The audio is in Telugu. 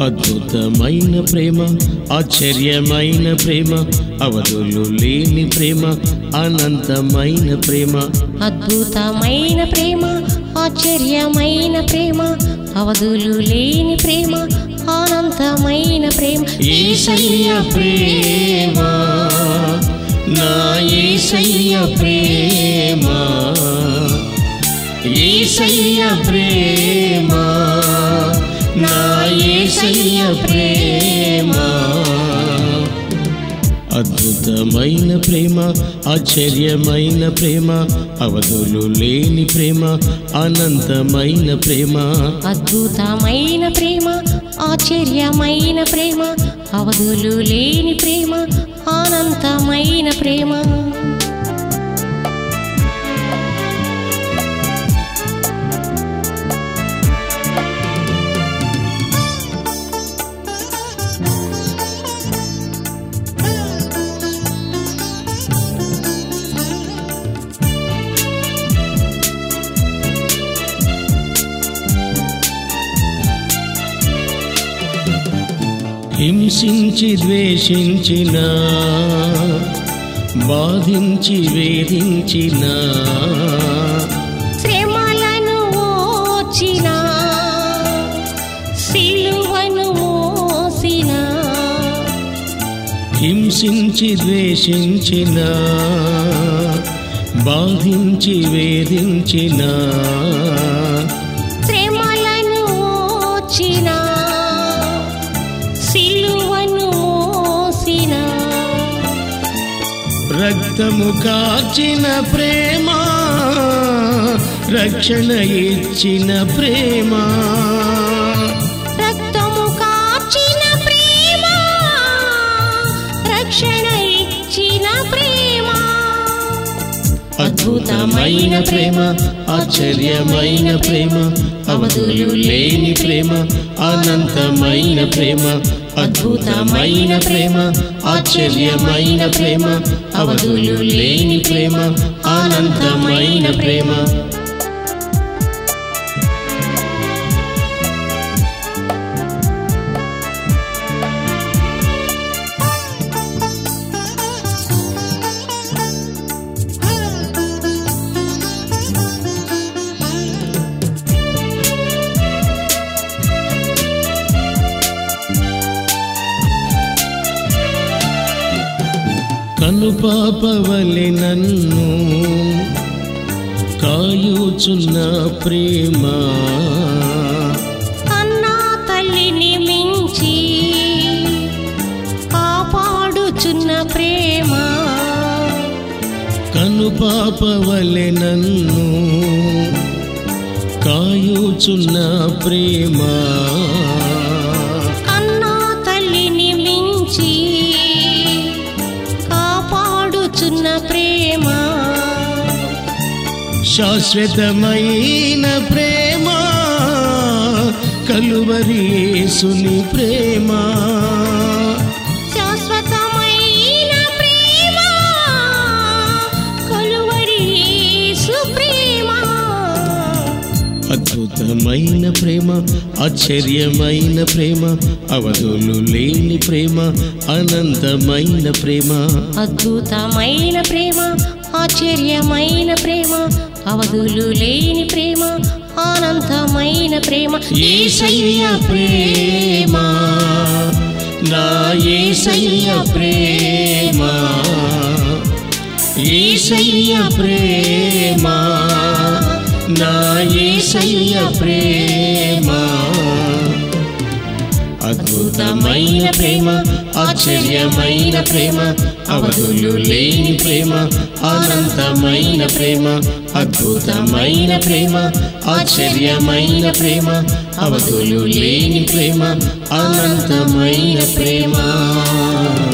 అద్భుతమైన ప్రేమ, ఆశ్చర్యమైన ప్రేమ, అవధులు లేని ప్రేమ, అనంతమైన ప్రేమ. అద్భుతమైన ప్రేమ, ఆశ్చర్యమైన ప్రేమ, అవధులు లేని ప్రేమ, అనంతమైన ప్రేమ. యేసయ్య ప్రేమ, నా యేసయ్య ప్రేమ, యేసయ్య ప్రేమ, నా యేసయ్య ప్రేమ. అద్భుతమైన ప్రేమ, ఆశ్చర్యమైన ప్రేమ, అవధులు లేని ప్రేమ, అనంతమైన ప్రేమ. అద్భుతమైన ప్రేమ, ఆశ్చర్యమైన ప్రేమ, అవధులు లేని ప్రేమ, అనంతమైన ప్రేమ. హింసించి ద్వేషించిన, బాధించి వేధించిన, శ్రమలను ఓర్చిన, సిలువను మోసిన. హింసించి ద్వేషించిన, బాధించి వేధించిన, శ్రమలను ఓర్చిన, సిలువను మోసిన. రక్తము కార్చిన ప్రేమ, రక్షణ ఇచ్చిన ప్రేమ. రక్తము కార్చిన ప్రేమ, రక్షణ ఇచ్చిన ప్రేమ. అద్భుతమైన ప్రేమ, ఆశ్చర్యమైన ప్రేమ, అవధులు లేని ప్రేమ, అనంతమైన ప్రేమ. అద్భుతమైన ప్రేమ, ఆశ్చర్యమైన ప్రేమ, అవధులు లేని ప్రేమ, అనంతమైన ప్రేమ. కనుపాపవలె నన్ను కాయుచున్న ప్రేమ, కన్నా తల్లిని మించి కాపాడుచున్న ప్రేమ. కనుపాపవలె నన్ను కాయుచున్న ప్రేమ, కన్నా తల్లిని మించి కాపాడుచున్న ప్రేమ. శాశ్వతమైన ప్రేమ, కలువరి యేసుని ప్రేమ. శాశ్వతమైన ప్రేమ, కలువరి యేసు ప్రేమ. అద్భుతమైన ప్రేమ, ఆశ్చర్యమైన ప్రేమ, అవధులు లేని ప్రేమ, అనంతమైన ప్రేమ. అద్భుతమైన ప్రేమ, ఆశ్చర్యమైన ప్రేమ, అవధులు లేని ప్రేమ, అనంతమైన ప్రేమ. యేసయ్య ప్రేమ, నా యేసయ్య ప్రేమ, యేసయ్య ప్రేమ, నా యేసయ్య ప్రేమ. అద్భుతమైన ప్రేమ, ఆశ్చర్యమైన ప్రేమ, అవధులు లేని ప్రేమ, అనంతమైన ప్రేమ. అద్భుతమైన ప్రేమ, ఆశ్చర్యమైన ప్రేమ, అవధులు లేని ప్రేమ, అనంతమైన ప్రేమ.